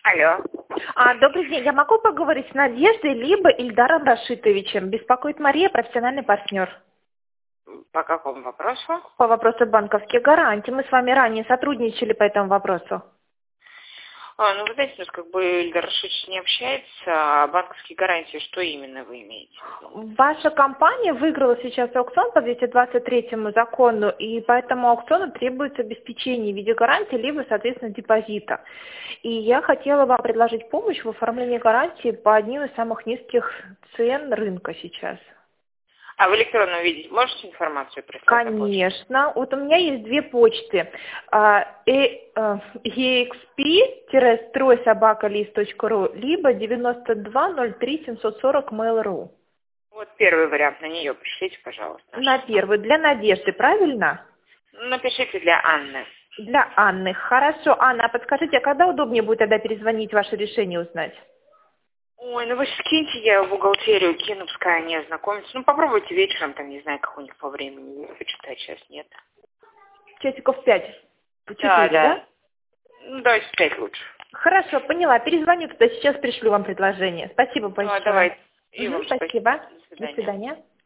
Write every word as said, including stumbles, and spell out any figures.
Алло. А, добрый день. Я могу поговорить с Надеждой либо Ильдаром Рашитовичем? Беспокоит Мария, профессиональный партнер. По какому вопросу? По вопросу банковских гарантий. Мы с вами ранее сотрудничали по этому вопросу. А, ну, вы знаете, у нас как бы Ильдар Рашитович не общается, а банковские гарантии, что именно вы имеете в виду? Ваша компания выиграла сейчас аукцион по двести двадцать третьему закону, и по этому аукциону требуется обеспечение в виде гарантии, либо, соответственно, депозита. И я хотела вам предложить помощь в оформлении гарантии по одним из самых низких цен рынка сейчас. А в электронном виде можете информацию прислать на почту? Конечно. Вот у меня есть две почты. и экс пи строй собака лист точка ру либо девяносто два ноль три семьсот сорок mail точка ру. Вот первый вариант, на нее пришлите, пожалуйста. На первый. Для Надежды, правильно? Напишите для Анны. Для Анны. Хорошо. Анна, а подскажите, а когда удобнее будет тогда перезвонить, ваше решение узнать? Ой, ну вы скиньте, я в бухгалтерию кину, пускай они ознакомятся. Ну попробуйте вечером, там, не знаю, как у них по времени, почитать, сейчас нет. Часиков пять. По четыре, Да, да. да? Ну, давайте пять лучше. Хорошо, поняла. Перезвоню, тогда сейчас пришлю вам предложение. Спасибо Ну, большое. а давайте. И Мгм, вам спасибо. До До свидания. свидания.